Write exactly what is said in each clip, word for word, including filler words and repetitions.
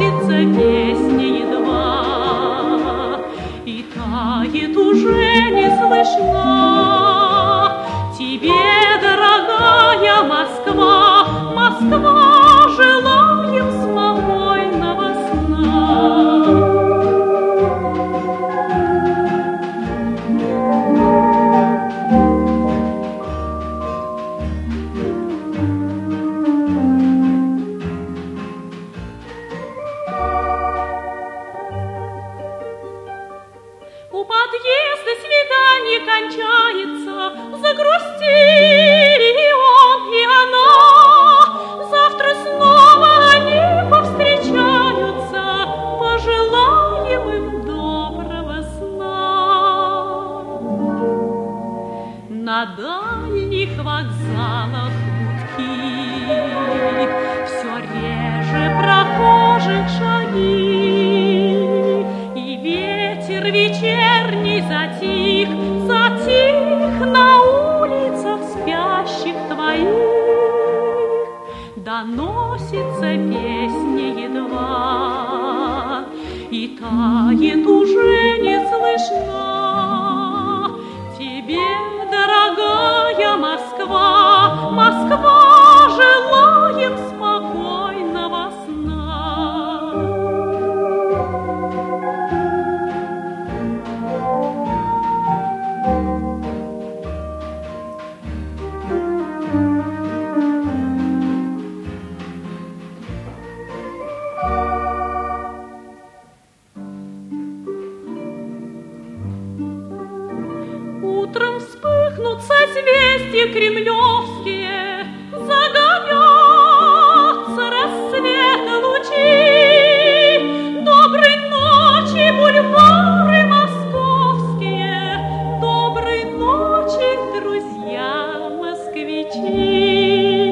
доносится песня едва, и тает уже не слышна. Тебе, дорогая Москва, Москва, желаем спокойного сна. У подъезда свидание кончается, загрустили и он, и она. Завтра снова они повстречаются, пожелаем им доброго сна. На дальних вокзалах будки все реже прохожих шаги, и ветер вечерний затих, затих на улицах спящих твоих. Доносится песня едва, и тает уже не слышна. Тебе, дорогая Москва, Москва, желаем спокойного сна. Утром вспыхнут созвездия кремлевские, загорятся рассвета лучи. Доброй ночи, бульвары московские, доброй ночи, друзья москвичи.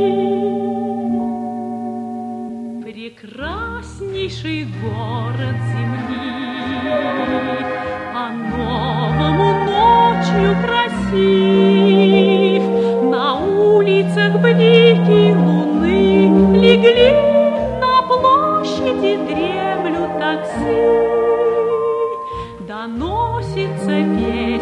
Прекраснейший город земли, по-новому ночью красив. На улицах блики луны легли, на площади дремлют такси. Доносится песня